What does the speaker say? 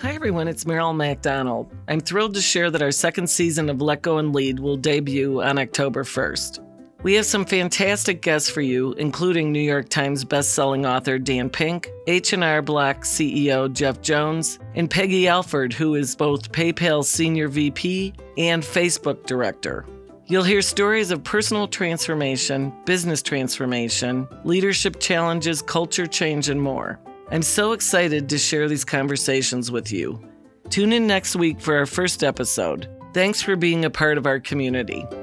Hi everyone, it's Meryl MacDonald. I'm thrilled to share that our second season of Let Go and Lead will debut on October 1st. We have some fantastic guests for you, including New York Times bestselling author Dan Pink, H&R Block CEO Jeff Jones, and Peggy Alford, who is both PayPal's Senior VP and Facebook Director. You'll hear stories of personal transformation, business transformation, leadership challenges, culture change, and more. I'm so excited to share these conversations with you. Tune in next week for our first episode. Thanks for being a part of our community.